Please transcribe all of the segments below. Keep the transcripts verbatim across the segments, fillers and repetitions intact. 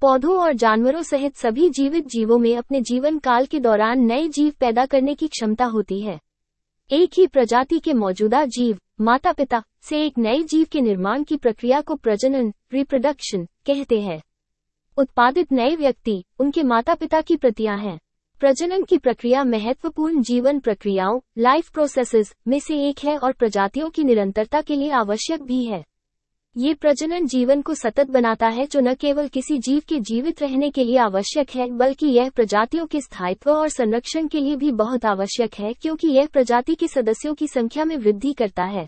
पौधों और जानवरों सहित सभी जीवित जीवों में अपने जीवन काल के दौरान नए जीव पैदा करने की क्षमता होती है। एक ही प्रजाति के मौजूदा जीव, माता पिता, से एक नए जीव के निर्माण की प्रक्रिया को प्रजनन, रिप्रोडक्शन, कहते हैं। उत्पादित नए व्यक्ति, उनके माता पिता की प्रतियां हैं। प्रजनन की प्रक्रिया महत्वपूर्ण जीवन प्रक्रियाओं, लाइफ प्रोसेसेस, में से एक है और प्रजातियों की निरंतरता के लिए आवश्यक भी है। ये प्रजनन जीवन को सतत बनाता है, जो न केवल किसी जीव के जीवित रहने के लिए आवश्यक है, बल्कि यह प्रजातियों के स्थायित्व और संरक्षण के लिए भी बहुत आवश्यक है, क्योंकि यह प्रजाति के सदस्यों की संख्या में वृद्धि करता है।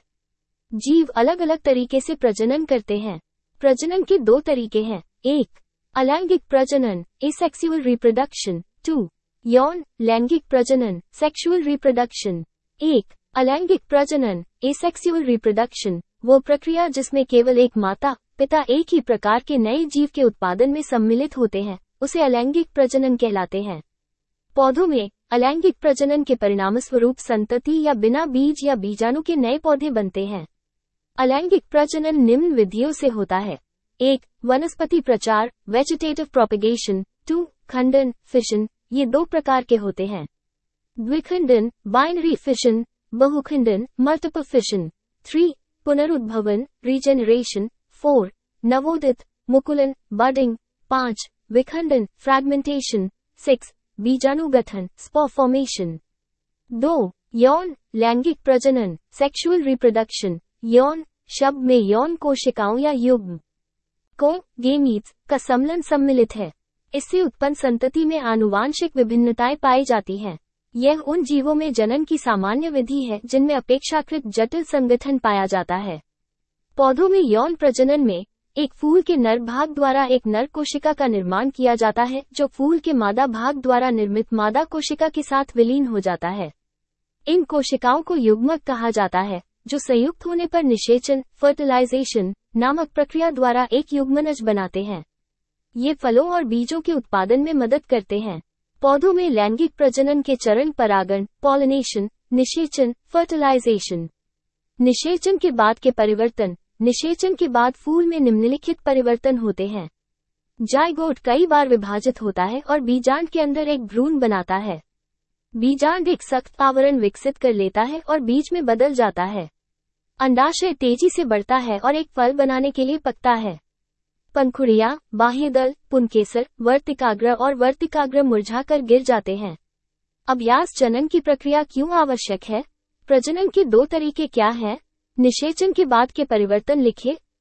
जीव अलग अलग तरीके से प्रजनन करते हैं। प्रजनन के दो तरीके हैं। एक, अलैंगिक प्रजनन, एसेक्सुअल रिप्रोडक्शन। टू, यौन लैंगिक प्रजनन, सेक्सुअल रिप्रोडक्शन। एक, अलैंगिक प्रजनन, एसेक्सुअल रिप्रोडक्शन, वो प्रक्रिया जिसमें केवल एक माता पिता एक ही प्रकार के नए जीव के उत्पादन में सम्मिलित होते हैं, उसे अलैंगिक प्रजनन कहलाते हैं। पौधों में अलैंगिक प्रजनन के परिणामस्वरूप संतति या बिना बीज या बीजाणु के नए पौधे बनते हैं। अलैंगिक प्रजनन निम्न विधियों से होता है। एक, वनस्पति प्रचार, वेजिटेटिव प्रोपेगेशन। टू, खंडन, फिशन, ये दो प्रकार के होते हैं। द्विखंडन, बाइनरी फिशन, बहुखंडन, मल्टीपल फिशन। थ्री, पुनरुद्भवन, रीजेनरेशन। फोर, नवोदित, मुकुलन, बडिंग। पांच, विखंडन, फ्रैगमेंटेशन। सिक्स, बीजाणु गठन, स्पॉर फॉर्मेशन। दो, यौन लैंगिक प्रजनन, सेक्सुअल रिप्रोडक्शन। यौन शब्द में यौन कोशिकाओं या युग्म को गेमीट्स का सम्मिलन सम्मिलित है। इससे उत्पन्न संतति में आनुवांशिक विभिन्नताएं पाई जाती हैं। यह उन जीवों में जनन की सामान्य विधि है जिनमें अपेक्षाकृत जटिल संगठन पाया जाता है। पौधों में यौन प्रजनन में एक फूल के नर भाग द्वारा एक नर कोशिका का निर्माण किया जाता है, जो फूल के मादा भाग द्वारा निर्मित मादा कोशिका के साथ विलीन हो जाता है। इन कोशिकाओं को युग्मक कहा जाता है, जो संयुक्त होने पर निषेचन, फर्टिलाइजेशन नामक प्रक्रिया द्वारा एक युग्मनज बनाते हैं। ये फलों और बीजों के उत्पादन में मदद करते हैं। पौधों में लैंगिक प्रजनन के चरण परागण, पॉलिनेशन, निषेचन, फर्टिलाइजेशन। निषेचन के बाद के परिवर्तन। निषेचन के बाद फूल में निम्नलिखित परिवर्तन होते हैं। जाइगोट कई बार विभाजित होता है और बीजांड के अंदर एक भ्रूण बनाता है। बीजांड एक सख्त आवरण विकसित कर लेता है और बीज में बदल जाता है। अंडाशय तेजी से बढ़ता है और एक फल बनाने के लिए पकता है। पंखुड़ियां, बाह्यदल, पुंकेसर, वर्तिकाग्र और वर्तिकाग्र मुरझाकर गिर जाते हैं। अभ्यास जनन की प्रक्रिया क्यों आवश्यक है? प्रजनन के दो तरीके क्या हैं? निषेचन के बाद के परिवर्तन लिखिए।